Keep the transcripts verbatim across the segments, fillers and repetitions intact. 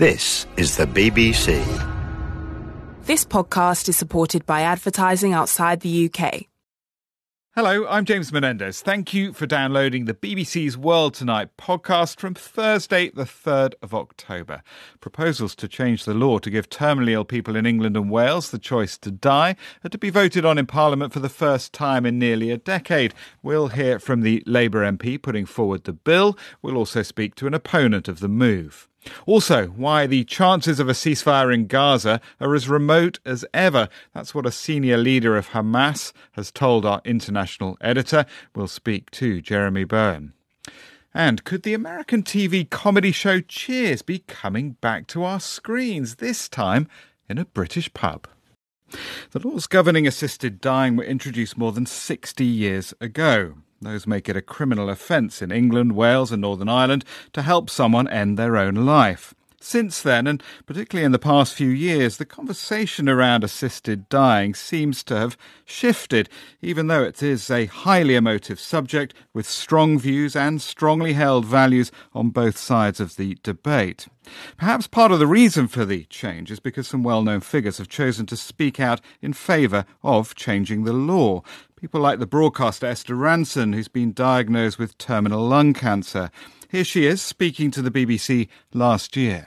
This is the B B C. This podcast is supported by advertising outside the U K. Hello, I'm James Menendez. Thank you for downloading the B B C's World Tonight podcast from Thursday, the third of October. Proposals to change the law to give terminally ill people in England and Wales the choice to die are to be voted on in Parliament for the first time in nearly a decade. We'll hear from the Labour M P putting forward the bill. We'll also speak to an opponent of the move. Also, why the chances of a ceasefire in Gaza are as remote as ever. That's what a senior leader of Hamas has told our international editor. We'll speak to Jeremy Bowen. And could the American T V comedy show Cheers be coming back to our screens, this time in a British pub? The laws governing assisted dying were introduced more than sixty years ago. Those make it a criminal offence in England, Wales and Northern Ireland to help someone end their own life. Since then, and particularly in the past few years, the conversation around assisted dying seems to have shifted, even though it is a highly emotive subject with strong views and strongly held values on both sides of the debate. Perhaps part of the reason for the change is because some well-known figures have chosen to speak out in favour of changing the law. People like the broadcaster Esther Rantzen, who's been diagnosed with terminal lung cancer. Here she is, speaking to the B B C last year.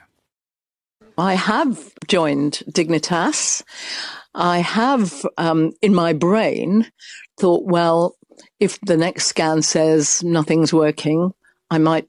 I have joined Dignitas. I have, um, in my brain, thought, well, if the next scan says nothing's working, I might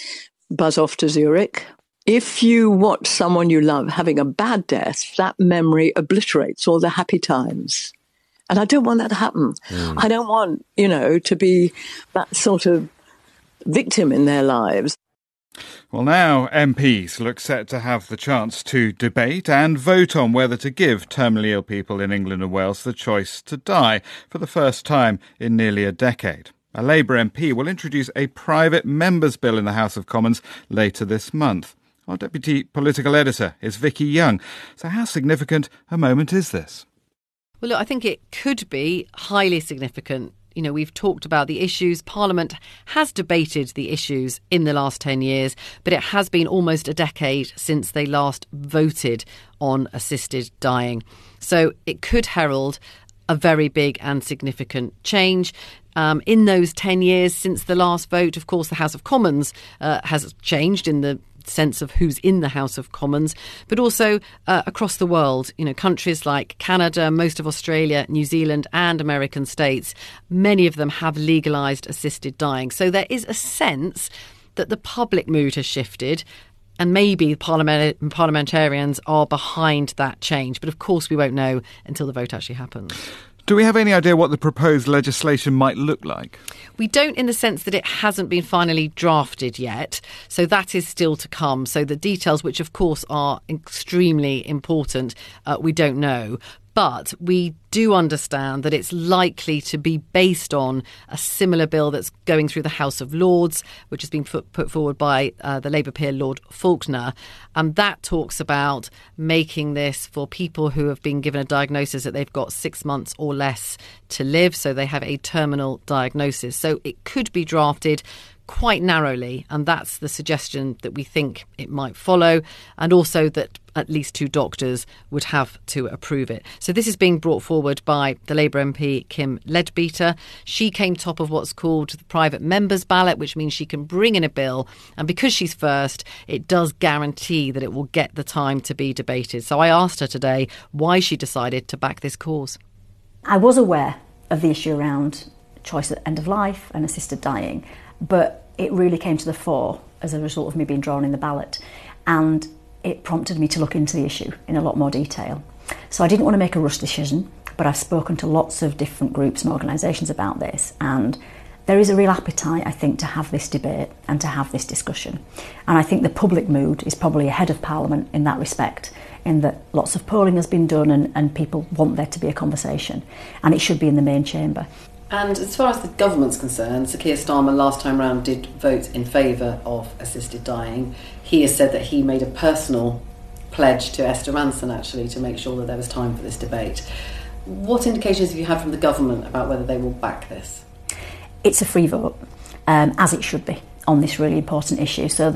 buzz off to Zurich. If you watch someone you love having a bad death, that memory obliterates all the happy times. And I don't want that to happen. Mm. I don't want, you know, to be that sort of victim in their lives. Well, now M Ps look set to have the chance to debate and vote on whether to give terminally ill people in England and Wales the choice to die for the first time in nearly a decade. A Labour M P will introduce a private members' bill in the House of Commons later this month. Our deputy political editor is Vicky Young. So how significant a moment is this? Well, look, I think it could be highly significant. You know, we've talked about the issues. Parliament has debated the issues in the last ten years, but it has been almost a decade since they last voted on assisted dying. So it could herald a very big and significant change. Um, in those ten years since the last vote, of course, the House of Commons uh, has changed in the sense of who's in the House of Commons, but also uh, across the world, you know, countries like Canada, most of Australia, New Zealand and American states, many of them have legalised assisted dying. So there is a sense that the public mood has shifted and maybe parliament- parliamentarians are behind that change. But of course we won't know until the vote actually happens. Do we have any idea what the proposed legislation might look like? We don't, in the sense that it hasn't been finally drafted yet. So that is still to come. So the details, which of course are extremely important, uh, we don't know. But we do understand that it's likely to be based on a similar bill that's going through the House of Lords, which has been put, put forward by uh, the Labour peer Lord Faulkner. And that talks about making this for people who have been given a diagnosis that they've got six months or less to live. So they have a terminal diagnosis. So it could be drafted quite narrowly, and that's the suggestion that we think it might follow, and also that at least two doctors would have to approve it. So this is being brought forward by the Labour M P Kim Leadbeater. She came top of what's called the private members ballot, which means she can bring in a bill, and because she's first, it does guarantee that it will get the time to be debated. So I asked her today why she decided to back this cause. I was aware of the issue around choice at end of life and assisted dying, but it really came to the fore as a result of me being drawn in the ballot, and it prompted me to look into the issue in a lot more detail. So I didn't want to make a rush decision, but I've spoken to lots of different groups and organisations about this, and there is a real appetite, I think, to have this debate and to have this discussion. And I think the public mood is probably ahead of Parliament in that respect, in that lots of polling has been done and, and people want there to be a conversation, and it should be in the main chamber. And as far as the government's concerned, Sir Keir Starmer last time round did vote in favour of assisted dying. He has said that he made a personal pledge to Esther Rantzen, actually, to make sure that there was time for this debate. What indications have you had from the government about whether they will back this? It's a free vote, um, as it should be, on this really important issue. So there's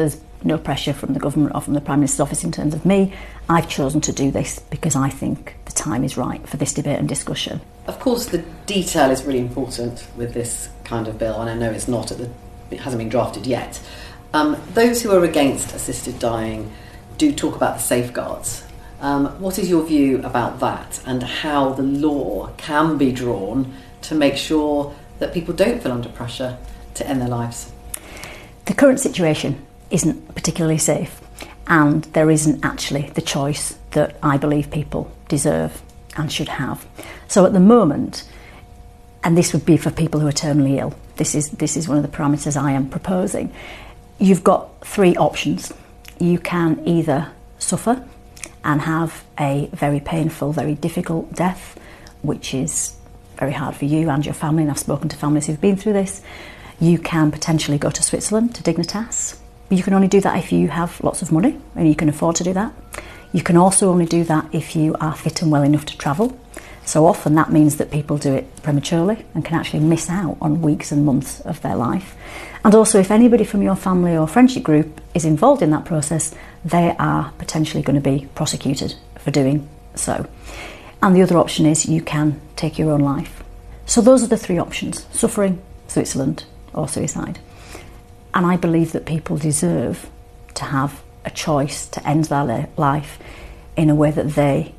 no pressure from the government or from the Prime Minister's office in terms of me. I've chosen to do this because I think the time is right for this debate and discussion. Of course, the detail is really important with this kind of bill, and I know it's not at the, it hasn't been drafted yet. Um, those who are against assisted dying do talk about the safeguards. Um, what is your view about that, and how the law can be drawn to make sure that people don't feel under pressure to end their lives? The current situation isn't particularly safe, and there isn't actually the choice that I believe people deserve and should have. So at the moment, and this would be for people who are terminally ill, this is this is one of the parameters I am proposing, you've got three options. You can either suffer and have a very painful, very difficult death, which is very hard for you and your family, and I've spoken to families who've been through this. You can potentially go to Switzerland, to Dignitas. But you can only do that if you have lots of money and you can afford to do that. You can also only do that if you are fit and well enough to travel. So often that means that people do it prematurely and can actually miss out on weeks and months of their life. And also, if anybody from your family or friendship group is involved in that process, they are potentially going to be prosecuted for doing so. And the other option is you can take your own life. So those are the three options: suffering, Switzerland, or suicide. And I believe that people deserve to have a choice to end their life in a way that they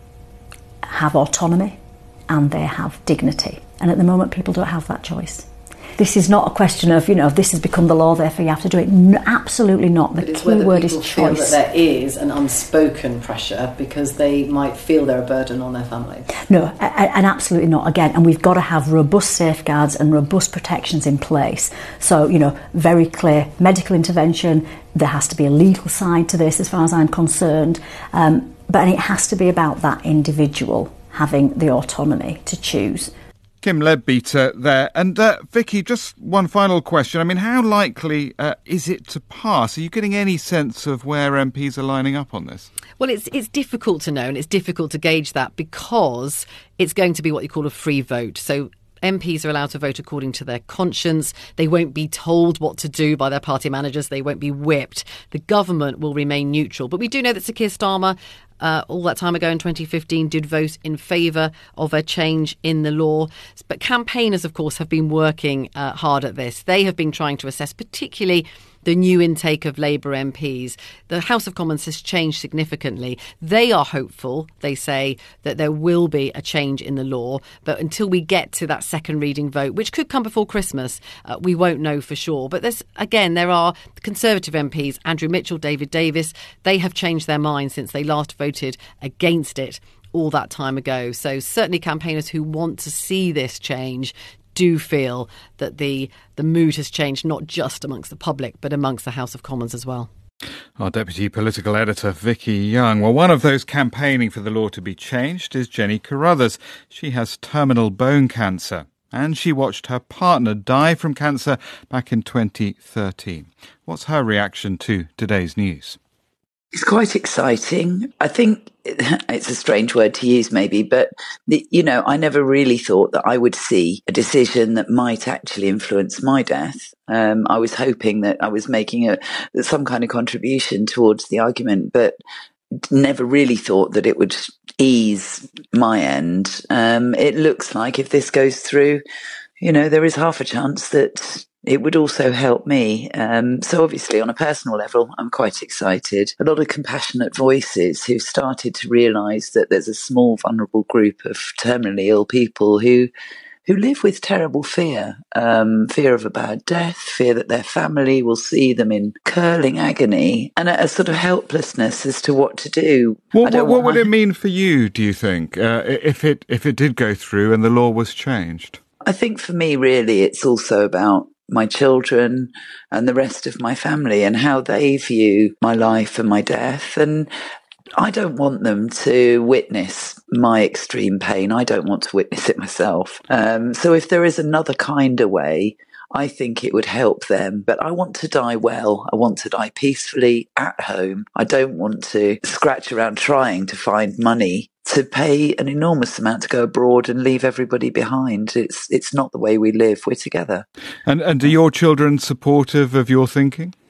have autonomy and they have dignity. And at the moment, people don't have that choice. This is not a question of, you know, this has become the law, therefore you have to do it. No, absolutely not. The key word is choice. Feel that there is an unspoken pressure because they might feel they're a burden on their families. No, and absolutely not. Again, and we've got to have robust safeguards and robust protections in place. So, you know, very clear medical intervention. There has to be a legal side to this, as far as I'm concerned. Um, but and it has to be about that individual having the autonomy to choose. Kim Leadbeater there. And uh, Vicky, just one final question. I mean, how likely uh, is it to pass? Are you getting any sense of where M Ps are lining up on this? Well, it's it's difficult to know, and it's difficult to gauge that because it's going to be what you call a free vote. So M Ps are allowed to vote according to their conscience. They won't be told what to do by their party managers. They won't be whipped. The government will remain neutral. But we do know that Sir Keir Starmer, Uh, all that time ago in twenty fifteen, did vote in favour of a change in the law. But campaigners, of course, have been working uh, hard at this. They have been trying to assess particularly the new intake of Labour M Ps. The House of Commons has changed significantly. They are hopeful, they say, that there will be a change in the law. But until we get to that second reading vote, which could come before Christmas, uh, we won't know for sure. But there's, again, there are Conservative M Ps, Andrew Mitchell, David Davis. They have changed their minds since they last voted against it all that time ago. So certainly campaigners who want to see this change do feel that the the mood has changed, not just amongst the public, but amongst the House of Commons as well. Our Deputy Political Editor, Vicky Young. Well, one of those campaigning for the law to be changed is Jenny Carruthers. She has terminal bone cancer, and she watched her partner die from cancer back in twenty thirteen. What's her reaction to today's news? It's quite exciting. I think it's a strange word to use maybe, but, the, you know, I never really thought that I would see a decision that might actually influence my death. Um, I was hoping that I was making a some kind of contribution towards the argument, but never really thought that it would ease my end. Um, it looks like if this goes through, you know, there is half a chance that it would also help me. Um, so obviously on a personal level, I'm quite excited. A lot of compassionate voices who've started to realise that there's a small vulnerable group of terminally ill people who who live with terrible fear, um, fear of a bad death, fear that their family will see them in curling agony, and a, a sort of helplessness as to what to do. What, what, what would my... it mean for you, do you think, uh, if it if it did go through and the law was changed? I think for me, really, it's also about my children and the rest of my family and how they view my life and my death. And I don't want them to witness my extreme pain. I don't want to witness it myself. Um, so if there is another kinder way, I think it would help them. But I want to die well. I want to die peacefully at home. I don't want to scratch around trying to find money to pay an enormous amount to go abroad and leave everybody behind. It's it's not the way we live. We're together. And and are your children supportive of your thinking?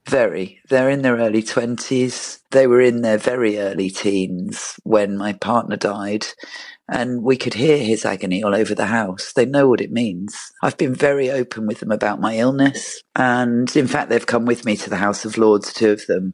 Very. They're in their early twenties. They were in their very early teens when my partner died. And we could hear his agony all over the house. They know what it means. I've been very open with them about my illness. And in fact, they've come with me to the House of Lords, two of them,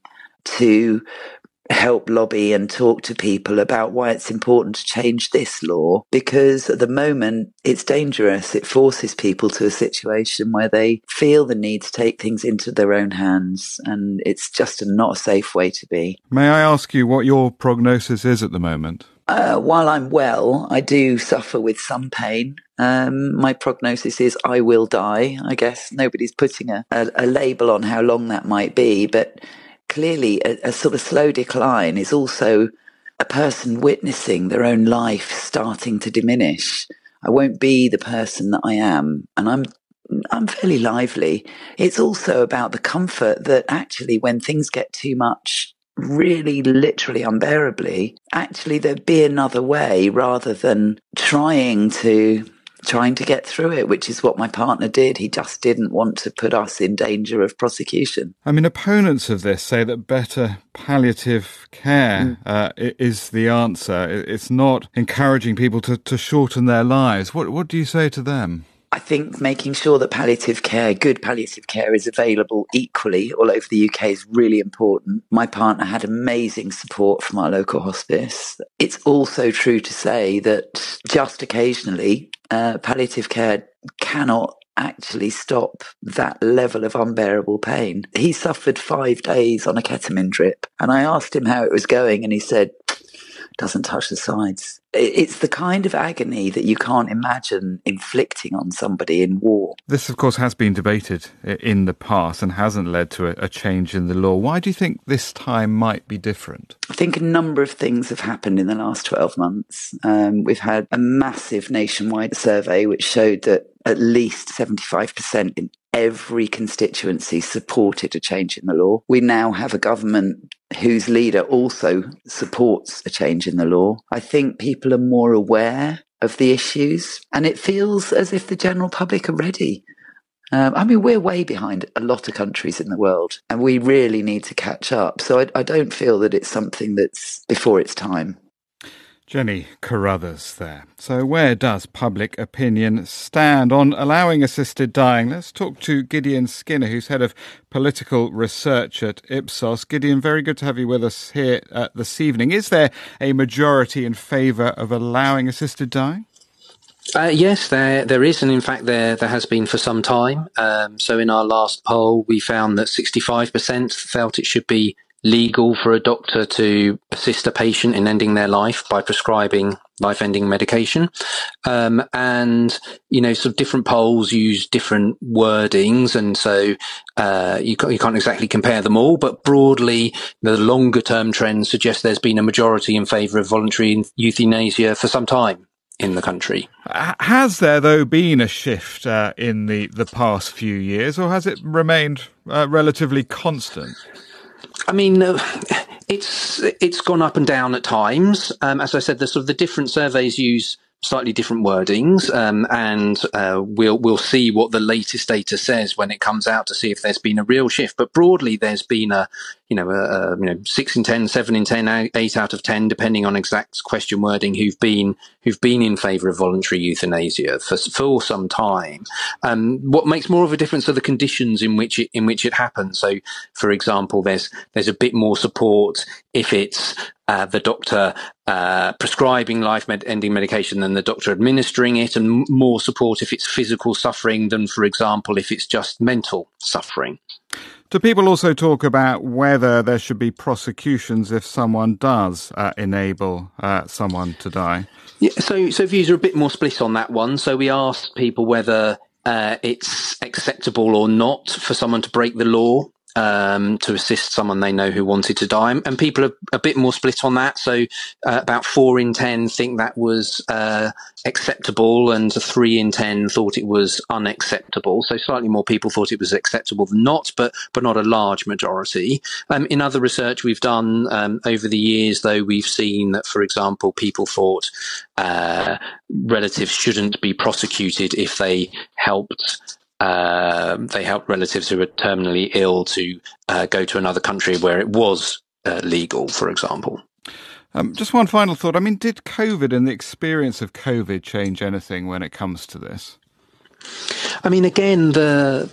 to help lobby and talk to people about why it's important to change this law. Because at the moment, it's dangerous. It forces people to a situation where they feel the need to take things into their own hands. And it's just a, not a safe way to be. May I ask you what your prognosis is at the moment? Uh, while I'm well, I do suffer with some pain. Um, my prognosis is I will die. I guess nobody's putting a, a, a label on how long that might be, but clearly a, a sort of slow decline is also a person witnessing their own life starting to diminish. I won't be the person that I am, and I'm I'm fairly lively. It's also about the comfort that actually when things get too much, really literally unbearably, actually there'd be another way rather than trying to trying to get through it, which is what my partner did. He just didn't want to put us in danger of prosecution. I mean, opponents of this say that better palliative care mm. uh, is the answer. It's not encouraging people to, to shorten their lives. What what do you say to them? I think making sure that palliative care, good palliative care, is available equally all over the U K is really important. My partner had amazing support from our local hospice. It's also true to say that just occasionally, uh, palliative care cannot actually stop that level of unbearable pain. He suffered five days on a ketamine drip, and I asked him how it was going, and he said, doesn't touch the sides. It's the kind of agony that you can't imagine inflicting on somebody in war. This, of course, has been debated in the past and hasn't led to a change in the law. Why do you think this time might be different? I think a number of things have happened in the last twelve months. Um, we've had a massive nationwide survey which showed that at least seventy-five percent in every constituency supported a change in the law. We now have a government whose leader also supports a change in the law. I think people are more aware of the issues, and it feels as if the general public are ready. Um, I mean, we're way behind a lot of countries in the world, and we really need to catch up. So I, I don't feel that it's something that's before its time. Jenny Carruthers there. So where does public opinion stand on allowing assisted dying? Let's talk to Gideon Skinner, who's head of political research at Ipsos. Gideon, very good to have you with us here uh, this evening. Is there a majority in favour of allowing assisted dying? Uh, yes, there there is, and in fact there there has been for some time. Um, so in our last poll, we found that sixty-five percent felt it should be legal for a doctor to assist a patient in ending their life by prescribing life-ending medication. Um, and, you know, sort of different polls use different wordings, and so uh, you, you can't exactly compare them all, but broadly, the longer-term trends suggest there's been a majority in favour of voluntary euthanasia for some time in the country. Has there, though, been a shift uh, in the, the past few years, or has it remained uh, relatively constant? I mean, uh, it's it's gone up and down at times. Um, as I said, the sort of the different surveys use slightly different wordings, um, and uh, we'll we'll see what the latest data says when it comes out to see if there's been a real shift. But broadly, there's been a you know a, a you know six in ten, seven in ten, eight out of ten, depending on exact question wording, who've been who've been in favour of voluntary euthanasia for for some time. Um, what makes more of a difference are the conditions in which it in which it happens. So, for example, there's there's a bit more support if it's Uh, the doctor uh, prescribing life-ending medication than the doctor administering it, and m- more support if it's physical suffering than, for example, if it's just mental suffering. Do people also talk about whether there should be prosecutions if someone does uh, enable uh, someone to die? Yeah, so, so views are a bit more split on that one. So we asked people whether uh, it's acceptable or not for someone to break the law Um, to assist someone they know who wanted to die. And people are a bit more split on that. So uh, about four in ten think that was uh, acceptable, and three in ten thought it was unacceptable. So slightly more people thought it was acceptable than not, but but not a large majority. Um, in other research we've done um, over the years, though, we've seen that, for example, people thought uh, relatives shouldn't be prosecuted if they helped uh, they helped relatives who were terminally ill to uh, go to another country where it was uh, legal, for example. Um, just one final thought. I mean, did COVID and the experience of COVID change anything when it comes to this? I mean, again, the,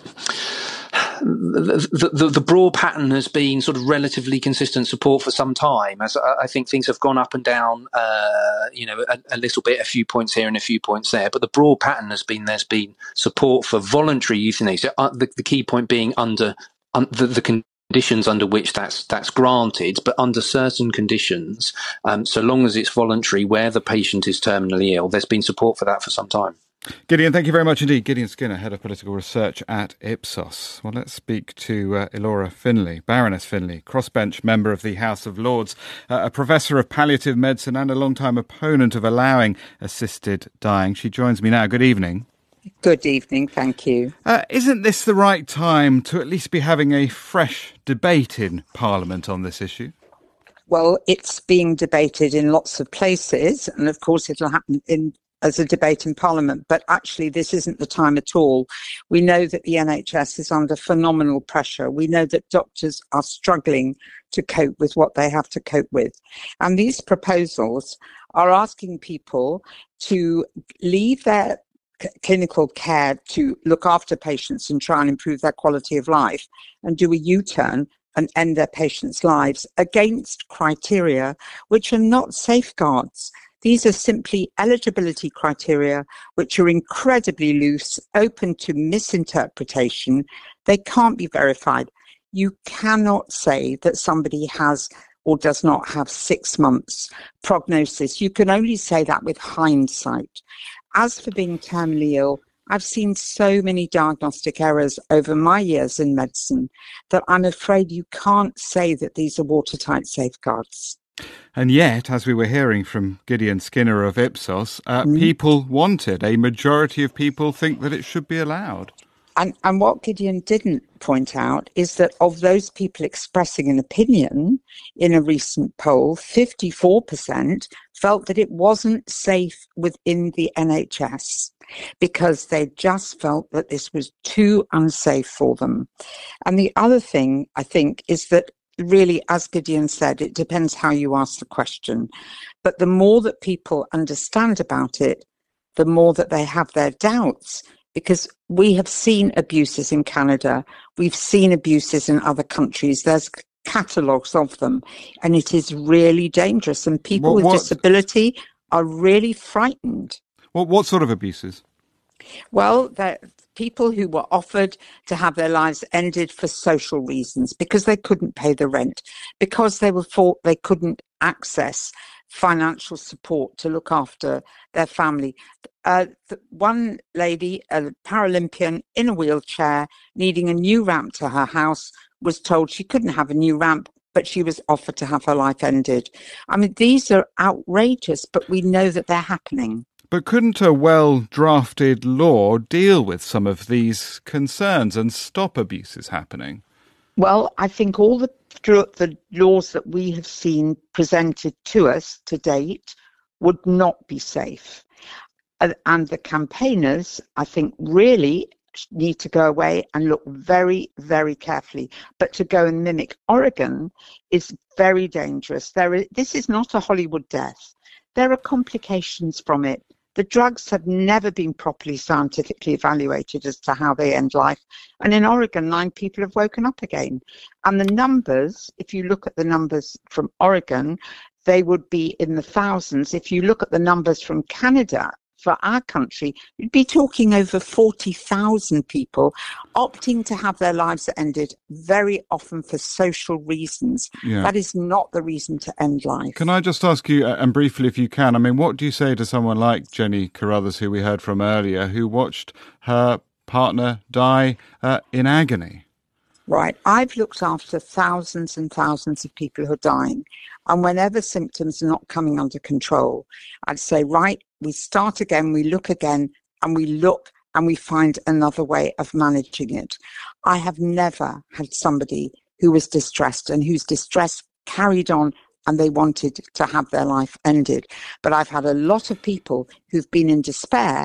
the the the broad pattern has been sort of relatively consistent support for some time. As I think things have gone up and down, uh, you know, a, a little bit, a few points here and a few points there. But the broad pattern has been there's been support for voluntary euthanasia. Uh, the, the key point being under um, the, the conditions under which that's that's granted, but under certain conditions, um, so long as it's voluntary, where the patient is terminally ill, there's been support for that for some time. Gideon, thank you very much indeed. Gideon Skinner, Head of Political Research at Ipsos. Well, let's speak to uh, Elora Finlay, Baroness Finlay, crossbench member of the House of Lords, uh, a professor of palliative medicine and a long-time opponent of allowing assisted dying. She joins me now. Good evening. Good evening, thank you. Uh, isn't this the right time to at least be having a fresh debate in Parliament on this issue? Well, it's being debated in lots of places, and of course it'll happen in as a debate in Parliament, but actually this isn't the time at all. We know that the N H S is under phenomenal pressure. We know that doctors are struggling to cope with what they have to cope with. And these proposals are asking people to leave their c- clinical care to look after patients and try and improve their quality of life and do a U-turn and end their patients' lives against criteria which are not safeguards. These are simply eligibility criteria, which are incredibly loose, open to misinterpretation. They can't be verified. You cannot say that somebody has or does not have six months prognosis. You can only say that with hindsight. As for being terminally ill, I've seen so many diagnostic errors over my years in medicine that I'm afraid you can't say that these are watertight safeguards. And yet, as we were hearing from Gideon Skinner of Ipsos, uh, mm. people want it. A majority of people think that it should be allowed. And, and what Gideon didn't point out is that of those people expressing an opinion in a recent poll, fifty-four percent felt that it wasn't safe within the N H S because they just felt that this was too unsafe for them. And the other thing, I think, is that really, as Gideon said, it depends how you ask the question. But the more that people understand about it, the more that they have their doubts, because we have seen abuses in Canada. We've seen abuses in other countries. There's catalogues of them, and it is really dangerous. And people what, what, with disability are really frightened. What, what sort of abuses? Well, they're people who were offered to have their lives ended for social reasons, because they couldn't pay the rent, because they were thought they couldn't access financial support to look after their family. Uh, one lady, a Paralympian in a wheelchair, needing a new ramp to her house, was told she couldn't have a new ramp, but she was offered to have her life ended. I mean, these are outrageous, but we know that they're happening. But couldn't a well-drafted law deal with some of these concerns and stop abuses happening? Well, I think all the, the laws that we have seen presented to us to date would not be safe. And, and the campaigners, I think, really need to go away and look very, very carefully. But to go and mimic Oregon is very dangerous. There is, this is not a Hollywood death. There are complications from it. The drugs have never been properly scientifically evaluated as to how they end life. And in Oregon, nine people have woken up again. And the numbers, if you look at the numbers from Oregon, they would be in the thousands. If you look at the numbers from Canada, for our country, you'd be talking over forty thousand people opting to have their lives ended, very often for social reasons. Yeah. That is not the reason to end life. Can I just ask you, and briefly if you can, I mean, what do you say to someone like Jenny Carruthers, who we heard from earlier, who watched her partner die uh, in agony? Right. I've looked after thousands and thousands of people who are dying. And whenever symptoms are not coming under control, I'd say, right, we start again, we look again, and we look and we find another way of managing it. I have never had somebody who was distressed and whose distress carried on and they wanted to have their life ended. But I've had a lot of people who've been in despair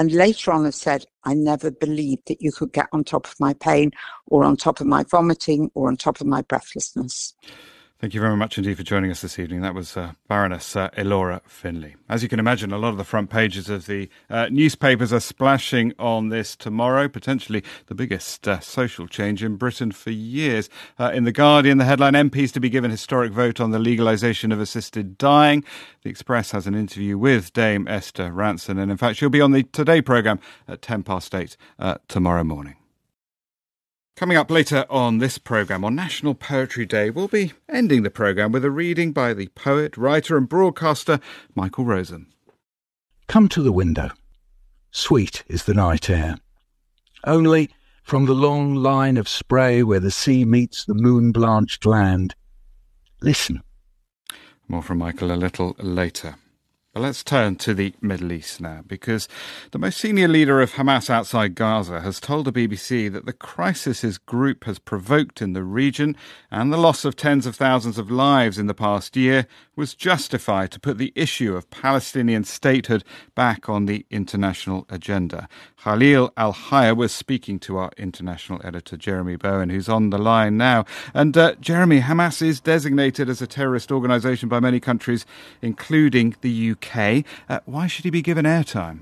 and later on have said, I never believed that you could get on top of my pain or on top of my vomiting or on top of my breathlessness. Thank you very much indeed for joining us this evening. That was uh, Baroness uh, Elora Finlay. As you can imagine, a lot of the front pages of the uh, newspapers are splashing on this tomorrow, potentially the biggest uh, social change in Britain for years. Uh, in The Guardian, the headline, M Ps to be given historic vote on the legalisation of assisted dying. The Express has an interview with Dame Esther Rantzen, and in fact she'll be on the Today programme at ten past eight uh, tomorrow morning. Coming up later on this programme, on National Poetry Day, we'll be ending the programme with a reading by the poet, writer and broadcaster Michael Rosen. Come to the window. Sweet is the night air. Only from the long line of spray where the sea meets the moon-blanched land, listen. More from Michael a little later. But let's turn to the Middle East now, because the most senior leader of Hamas outside Gaza has told the B B C that the crisis his group has provoked in the region and the loss of tens of thousands of lives in the past year was justified to put the issue of Palestinian statehood back on the international agenda. Khalil Al-Hayya was speaking to our international editor, Jeremy Bowen, who's on the line now. And uh, Jeremy, Hamas is designated as a terrorist organisation by many countries, including the U K. Uh, why should he be given airtime?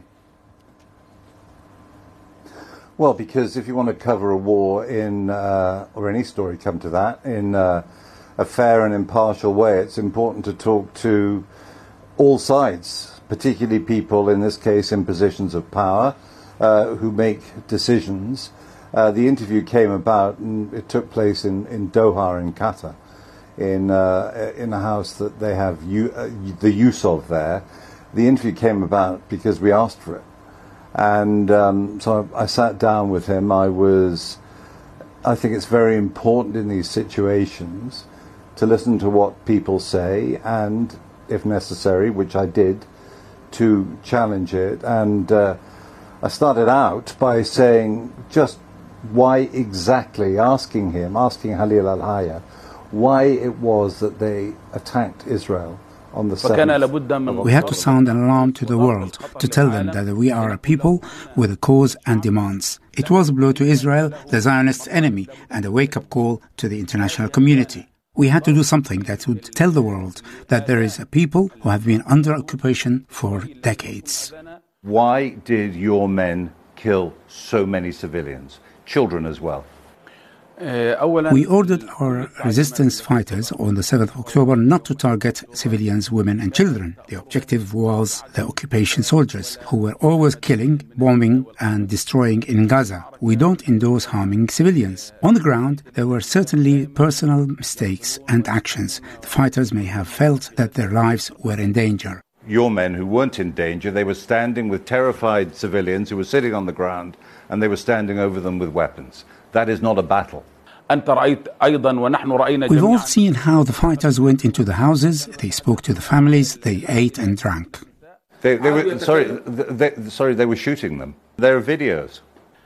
Well, because if you want to cover a war in, uh, or any story come to that, in uh, a fair and impartial way, it's important to talk to all sides, particularly people, in this case, in positions of power, uh, who make decisions. Uh, the interview came about, and it took place in, in Doha in Qatar, in uh, in a house that they have u- uh, the use of there. The interview came about because we asked for it. And um, so I, I sat down with him. I was, I think it's very important in these situations to listen to what people say and, if necessary, which I did, to challenge it. And uh, I started out by saying just why exactly, asking him, asking Khalil Al-Hayya, why it was that they attacked Israel on the seventh. We had to sound an alarm to the world, to tell them that we are a people with a cause and demands. It was a blow to Israel, the Zionist enemy, and a wake-up call to the international community. We had to do something that would tell the world that there is a people who have been under occupation for decades. Why did your men kill so many civilians, children as well? We ordered our resistance fighters on the seventh of October not to target civilians, women and children. The objective was the occupation soldiers, who were always killing, bombing and destroying in Gaza. We don't endorse harming civilians. On the ground, there were certainly personal mistakes and actions. The fighters may have felt that their lives were in danger. Your men who weren't in danger, they were standing with terrified civilians who were sitting on the ground, and they were standing over them with weapons. That is not a battle. We've all seen how the fighters went into the houses, they spoke to the families, they ate and drank. They, they were, sorry, they, sorry, they were shooting them. There are videos.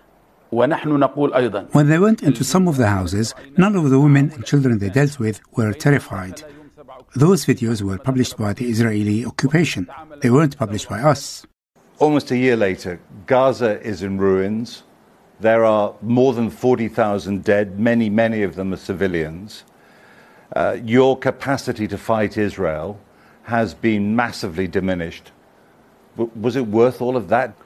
When they went into some of the houses, none of the women and children they dealt with were terrified. Those videos were published by the Israeli occupation. They weren't published by us. Almost a year later, Gaza is in ruins. There are more than forty thousand dead, many, many of them are civilians. Uh, your capacity to fight Israel has been massively diminished. W- was it worth all of that?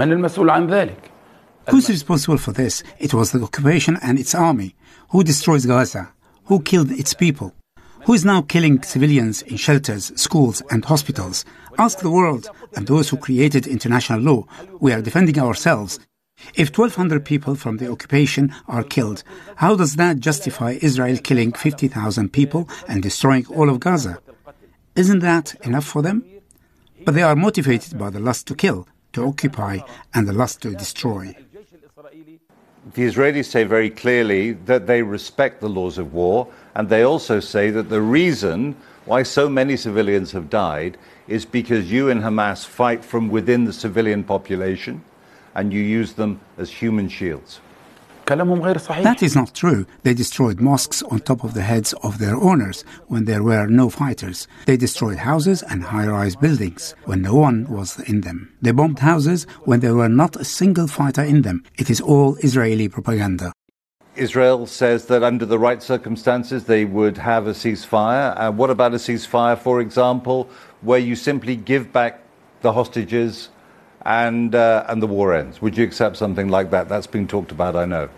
Who's responsible for this? It was the occupation and its army. Who destroys Gaza? Who killed its people? Who is now killing civilians in shelters, schools and hospitals? Ask the world and those who created international law. We are defending ourselves. If twelve hundred people from the occupation are killed, how does that justify Israel killing fifty thousand people and destroying all of Gaza? Isn't that enough for them? But they are motivated by the lust to kill, to occupy, and the lust to destroy. The Israelis say very clearly that they respect the laws of war, and they also say that the reason why so many civilians have died is because you and Hamas fight from within the civilian population, and you use them as human shields. That is not true. They destroyed mosques on top of the heads of their owners when there were no fighters. They destroyed houses and high-rise buildings when no one was in them. They bombed houses when there were not a single fighter in them. It is all Israeli propaganda. Israel says that under the right circumstances they would have a ceasefire. Uh, what about a ceasefire, for example, where you simply give back the hostages and uh, and the war ends? Would you accept something like that? That's been talked about, I know.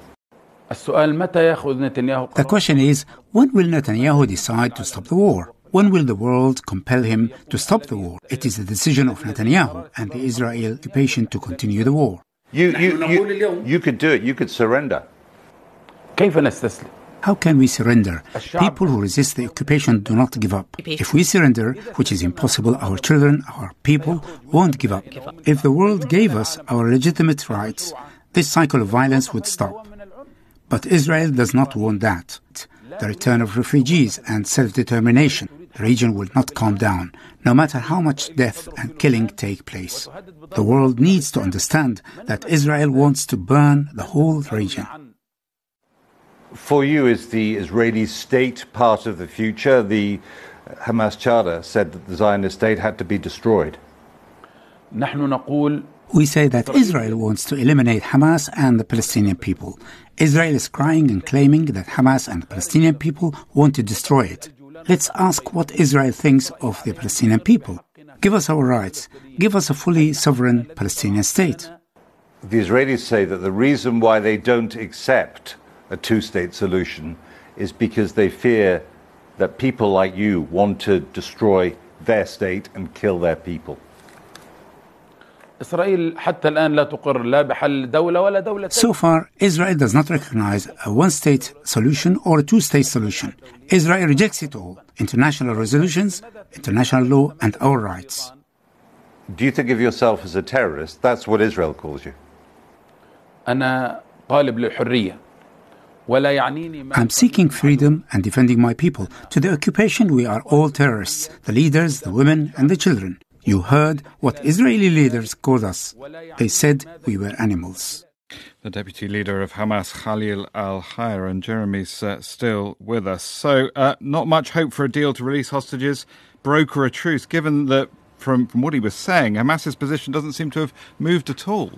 The question is, when will Netanyahu decide to stop the war? When will the world compel him to stop the war? It is the decision of Netanyahu and the Israeli occupation to continue the war. You, you, you, you could do it. You could surrender. How can we surrender? People who resist the occupation do not give up. If we surrender, which is impossible, our children, our people, won't give up. If the world gave us our legitimate rights, this cycle of violence would stop. But Israel does not want that. The return of refugees and self-determination. The region will not calm down, no matter how much death and killing take place. The world needs to understand that Israel wants to burn the whole region. For you, is the Israeli state part of the future? The Hamas charter said that the Zionist state had to be destroyed. We say that Israel wants to eliminate Hamas and the Palestinian people. Israel is crying and claiming that Hamas and the Palestinian people want to destroy it. Let's ask what Israel thinks of the Palestinian people. Give us our rights. Give us a fully sovereign Palestinian state. The Israelis say that the reason why they don't accept a two-state solution is because they fear that people like you want to destroy their state and kill their people. So far, Israel does not recognize a one-state solution or a two-state solution. Israel rejects it all. International resolutions, international law, and our rights. Do you think of yourself as a terrorist? That's what Israel calls you. I'm seeking freedom and defending my people. To the occupation, we are all terrorists, the leaders, the women, and the children. You heard what Israeli leaders called us. They said we were animals. The deputy leader of Hamas, Khalil al-Hayr, and Jeremy's uh, still with us. So, uh, not much hope for a deal to release hostages, broker a truce, given that, from, from what he was saying, Hamas's position doesn't seem to have moved at all.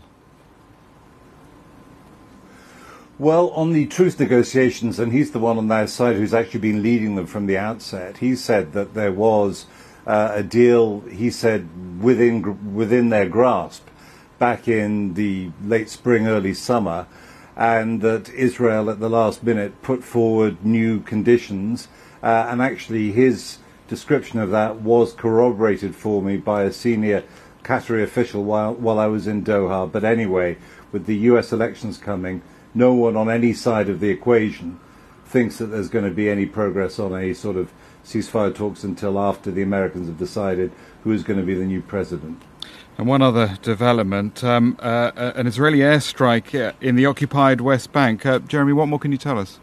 Well, on the truce negotiations, and he's the one on their side who's actually been leading them from the outset, he said that there was uh, a deal, he said, within within their grasp back in the late spring, early summer, and that Israel at the last minute put forward new conditions, uh, and actually his description of that was corroborated for me by a senior Qatari official while, while I was in Doha. But anyway, with the U S elections coming, no one on any side of the equation thinks that there's going to be any progress on any sort of ceasefire talks until after the Americans have decided who is going to be the new president. And one other development, um, uh, an Israeli airstrike in the occupied West Bank. Uh, Jeremy, what more can you tell us?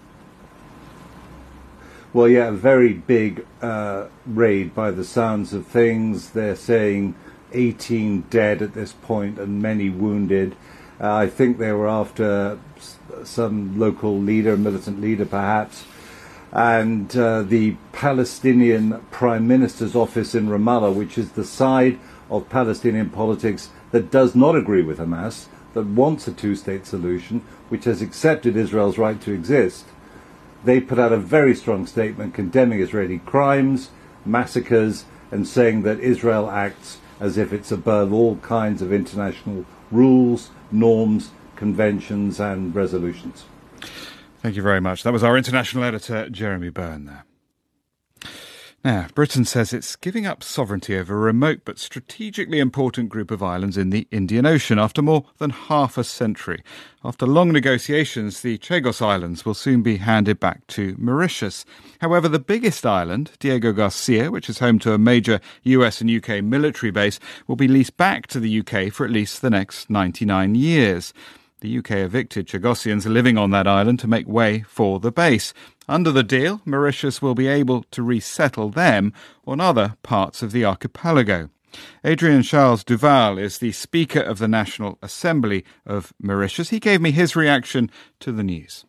Well, yeah, a very big uh, raid by the sounds of things. They're saying eighteen dead at this point and many wounded. Uh, I think they were after some local leader, militant leader perhaps. And uh, the Palestinian Prime Minister's office in Ramallah, which is the side of Palestinian politics that does not agree with Hamas, that wants a two-state solution, which has accepted Israel's right to exist, they put out a very strong statement condemning Israeli crimes, massacres, and saying that Israel acts as if it's above all kinds of international rules, norms, conventions, and resolutions. Thank you very much. That was our international editor, Jeremy Byrne there. Now, Britain says it's giving up sovereignty over a remote but strategically important group of islands in the Indian Ocean after more than half a century. After long negotiations, the Chagos Islands will soon be handed back to Mauritius. However, the biggest island, Diego Garcia, which is home to a major U S and U K military base, will be leased back to the U K for at least the next ninety-nine years. The U K evicted Chagosians living on that island to make way for the base. Under the deal, Mauritius will be able to resettle them on other parts of the archipelago. Adrien Charles Duval is the Speaker of the National Assembly of Mauritius. He gave me his reaction to the news.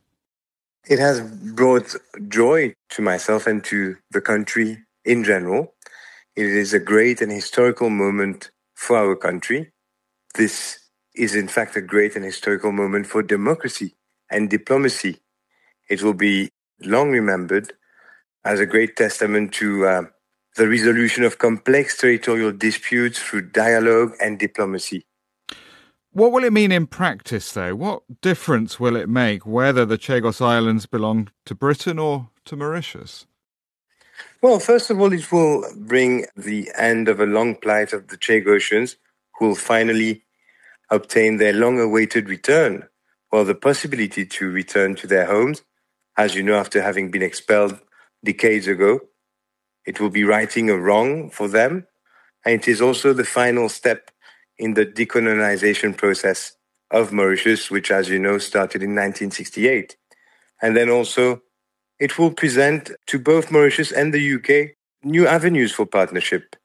It has brought joy to myself and to the country in general. It is a great and historical moment for our country. This is in fact a great and historical moment for democracy and diplomacy. It will be long remembered as a great testament to uh, the resolution of complex territorial disputes through dialogue and diplomacy. What will it mean in practice, though? What difference will it make whether the Chagos Islands belong to Britain or to Mauritius? Well, first of all, it will bring the end of a long plight of the Chagosians, who will finally obtain their long-awaited return, or the possibility to return to their homes, as you know, after having been expelled decades ago. It will be righting a wrong for them, and it is also the final step in the decolonization process of Mauritius, which, as you know, started in nineteen sixty-eight. And then also, it will present to both Mauritius and the U K new avenues for partnership.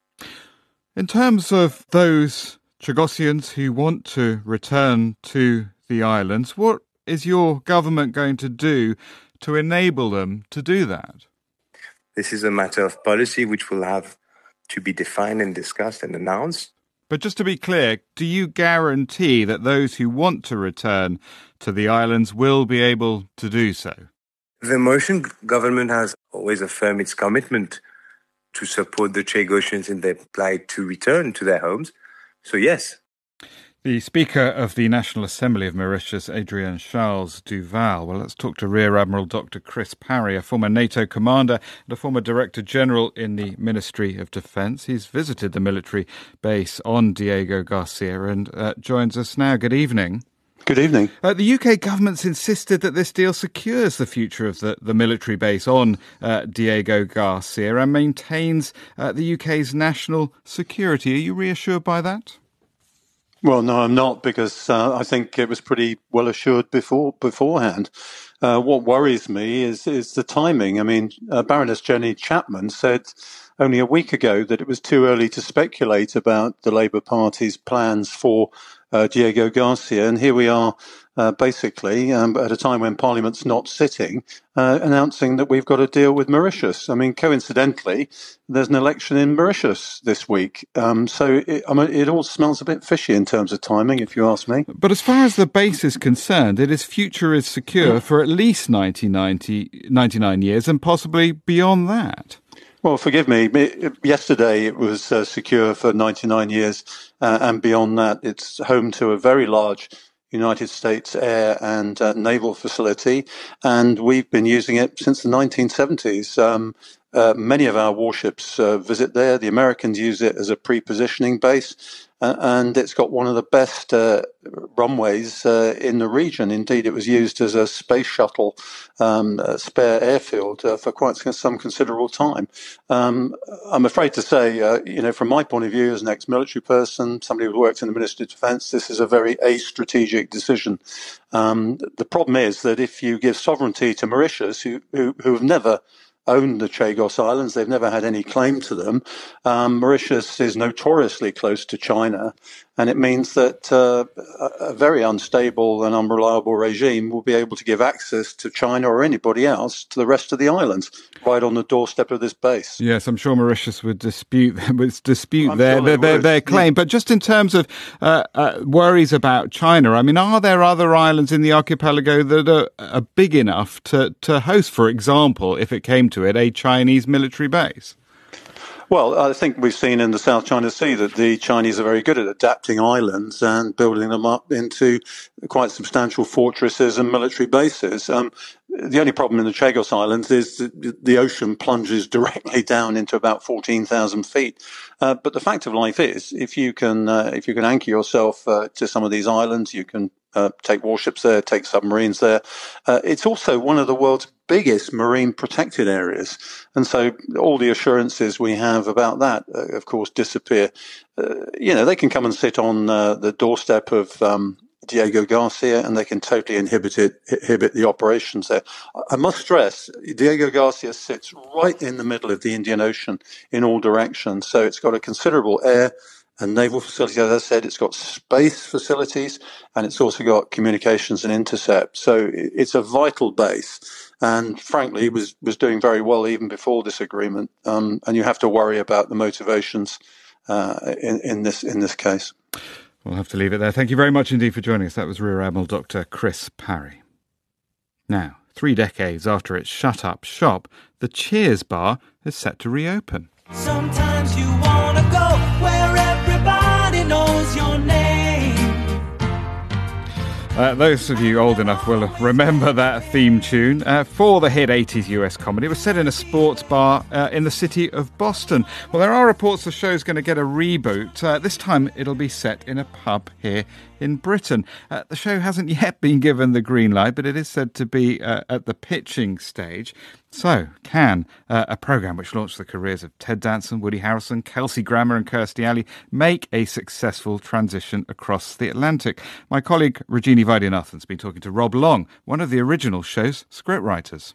In terms of those Chagosians who want to return to the islands, what is your government going to do to enable them to do that? This is a matter of policy which will have to be defined and discussed and announced. But just to be clear, do you guarantee that those who want to return to the islands will be able to do so? The Mauritian government has always affirmed its commitment to support the Chagosians in their plight to return to their homes. So yes. The Speaker of the National Assembly of Mauritius, Adrien Charles Duval. Well, let's talk to Rear Admiral Doctor Chris Parry, a former NATO commander and a former Director General in the Ministry of Defence. He's visited the military base on Diego Garcia and uh, joins us now. Good evening. Good evening. Uh, the U K government's insisted that this deal secures the future of the, the military base on uh, Diego Garcia and maintains uh, the U K's national security. Are you reassured by that? Well, no, I'm not, because uh, I think it was pretty well assured before beforehand. Uh, what worries me is is the timing. I mean, uh, Baroness Jenny Chapman said only a week ago that it was too early to speculate about the Labour Party's plans for uh, Diego Garcia, and here we are, uh, basically, um, at a time when Parliament's not sitting, uh, announcing that we've got to deal with Mauritius. I mean, coincidentally, there's an election in Mauritius this week, um, so it, I mean, it all smells a bit fishy in terms of timing, if you ask me. But as far as the base is concerned, its future is secure for at least ninety-nine years and possibly beyond that. Well, forgive me. Yesterday it was uh, secure for ninety-nine years, uh, and beyond that, it's home to a very large United States air and uh, naval facility, and we've been using it since the nineteen seventies. Um, uh, many of our warships uh, visit there. The Americans use it as a pre-positioning base, uh, and it's got one of the best uh, runways uh, in the region. Indeed, it was used as a space shuttle um, a spare airfield uh, for quite some considerable time. Um, I'm afraid to say, uh, you know, from my point of view as an ex-military person, somebody who worked in the Ministry of Defence, this is a very a-strategic decision. Um, the problem is that if you give sovereignty to Mauritius, who, who, who have never owned the Chagos Islands, they've never had any claim to them. Um, Mauritius is notoriously close to China, and it means that uh, a very unstable and unreliable regime will be able to give access to China or anybody else to the rest of the islands, right on the doorstep of this base. Yes, I'm sure Mauritius would dispute would dispute I'm their sure their, their, would. their claim. But just in terms of uh, uh, worries about China, I mean, are there other islands in the archipelago that are, are big enough to, to host, for example, if it came to it, a Chinese military base? Well, I think we've seen in the South China Sea that the Chinese are very good at adapting islands and building them up into quite substantial fortresses and military bases. Um, the only problem in the Chagos Islands is that the ocean plunges directly down into about fourteen thousand feet. Uh, but the fact of life is, if you can, uh, if you can anchor yourself uh, to some of these islands, you can uh, take warships there, take submarines there. Uh, it's also one of the world's biggest marine protected areas. And so all the assurances we have about that, uh, of course, disappear. Uh, you know, they can come and sit on uh, the doorstep of um, Diego Garcia, and they can totally inhibit it, inhibit the operations there. I must stress, Diego Garcia sits right in the middle of the Indian Ocean in all directions, so it's got a considerable air and naval facilities. As I said, it's got space facilities, and it's also got communications and intercept. So it's a vital base, and frankly, it was, was doing very well even before this agreement, um, and you have to worry about the motivations uh, in, in this in this case. We'll have to leave it there. Thank you very much indeed for joining us. That was Rear Admiral Doctor Chris Parry. Now, three decades after its shut-up shop, the Cheers bar is set to reopen. Sometimes you want to go where everybody knows your name. Uh, those of you old enough will remember that theme tune uh, for the hit eighties U S comedy. It was set in a sports bar uh, in the city of Boston. Well, there are reports the show's going to get a reboot. Uh, this time it'll be set in a pub here in Britain. Uh, the show hasn't yet been given the green light, but it is said to be uh, at the pitching stage. So, can uh, a programme which launched the careers of Ted Danson, Woody Harrelson, Kelsey Grammer and Kirstie Alley make a successful transition across the Atlantic? My colleague Rajini Vaidyanathan has been talking to Rob Long, one of the original show's scriptwriters.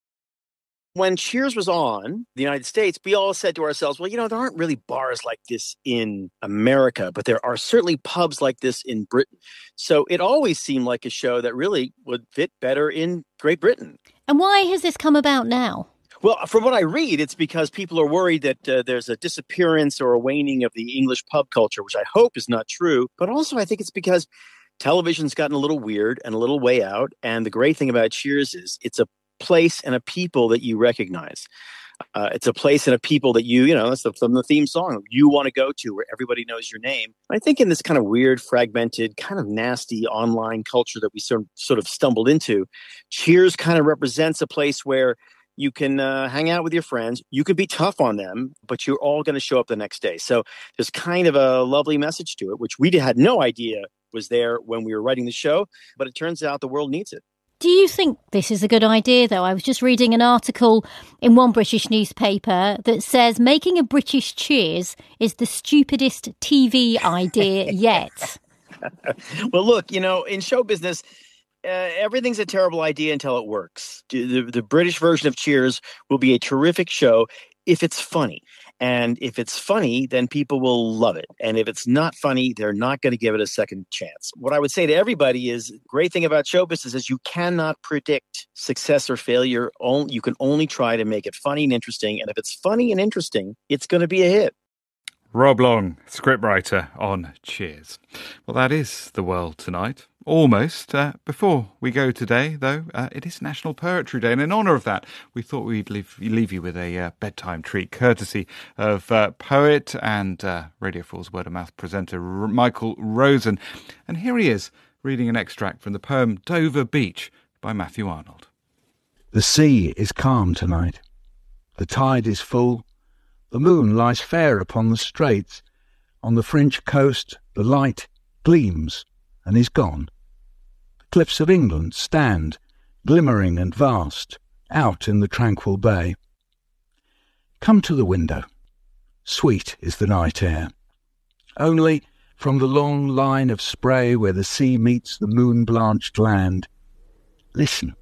When Cheers was on the United States, we all said to ourselves, well, you know, there aren't really bars like this in America, but there are certainly pubs like this in Britain. So it always seemed like a show that really would fit better in Great Britain. And why has this come about now? Well, from what I read, it's because people are worried that uh, there's a disappearance or a waning of the English pub culture, which I hope is not true. But also I think it's because television's gotten a little weird and a little way out. And the great thing about Cheers is it's a place and a people that you recognize. Uh, it's a place and a people that you, you know, that's the, from the theme song, you want to go to where everybody knows your name. I think in this kind of weird, fragmented, kind of nasty online culture that we sort of, sort of stumbled into, Cheers kind of represents a place where you can uh, hang out with your friends. You can be tough on them, but you're all going to show up the next day. So there's kind of a lovely message to it, which we had no idea was there when we were writing the show, but it turns out the world needs it. Do you think this is a good idea, though? I was just reading an article in one British newspaper that says making a British Cheers is the stupidest T V idea yet. Well, look, you know, in show business, uh, everything's a terrible idea until it works. The, the British version of Cheers will be a terrific show if it's funny. And if it's funny, then people will love it. And if it's not funny, they're not going to give it a second chance. What I would say to everybody is, great thing about show business is you cannot predict success or failure. You can only try to make it funny and interesting. And if it's funny and interesting, it's going to be a hit. Rob Long, scriptwriter on Cheers. Well, that is the world tonight. Almost. Uh, before we go today, though, uh, it is National Poetry Day, and in honour of that, we thought we'd leave, leave you with a uh, bedtime treat, courtesy of uh, poet and uh, Radio four's Word of Mouth presenter R- Michael Rosen. And here he is, reading an extract from the poem Dover Beach by Matthew Arnold. The sea is calm tonight. The tide is full. The moon lies fair upon the straits. On the French coast the light gleams and is gone. The cliffs of England stand, glimmering and vast, out in the tranquil bay. Come to the window. Sweet is the night air. Only from the long line of spray where the sea meets the moon-blanched land, listen